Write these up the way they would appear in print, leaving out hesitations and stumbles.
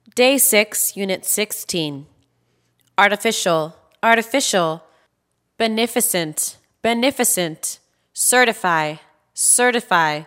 Day 6, Unit 16. Artificial, artificial. Beneficent, beneficent. Certify, certify.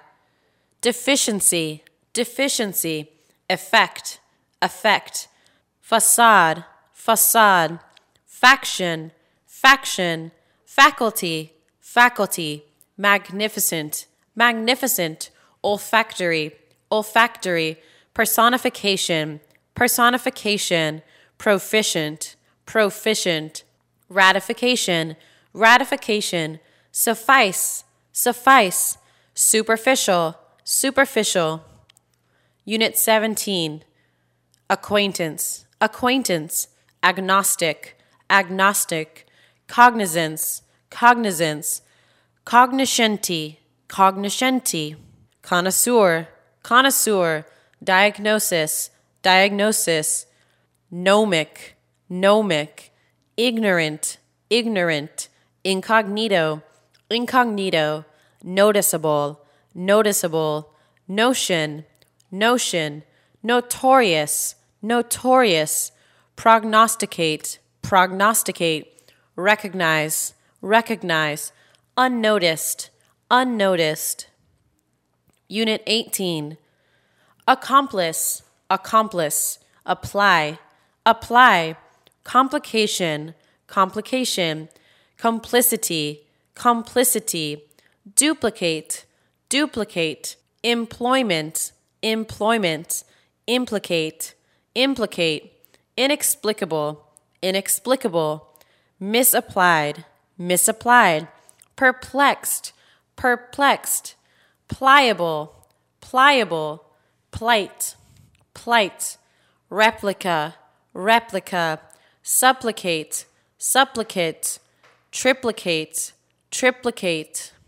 Deficiency, deficiency. Effect, effect. Facade, facade. Faction, faction. Faculty, faculty. Magnificent, magnificent. Olfactory, olfactory. Personification, personification. Proficient, proficient. Ratification, ratification. Suffice, suffice. Superficial, superficial. Unit 17. Acquaintance, acquaintance. Agnostic, agnostic. Cognizance, cognizance. Cognoscenti, cognoscenti. Connoisseur, connoisseur. Diagnosis, diagnosis. Gnomic, gnomic. Ignorant, ignorant. Incognito, incognito. Noticeable, noticeable. Notion, notion. Notorious, notorious. Prognosticate, prognosticate. Recognize, recognize. Unnoticed, unnoticed. Unit 18. Accomplice, accomplice. Apply, apply. Complication, complication. Complicity, complicity. Duplicate, duplicate. Employment, employment. Implicate, implicate. Inexplicable, inexplicable. Misapplied, misapplied. Perplexed, perplexed. Pliable, pliable. Plight, plight. Replica, replica. Supplicate, supplicate. Triplicate, triplicate.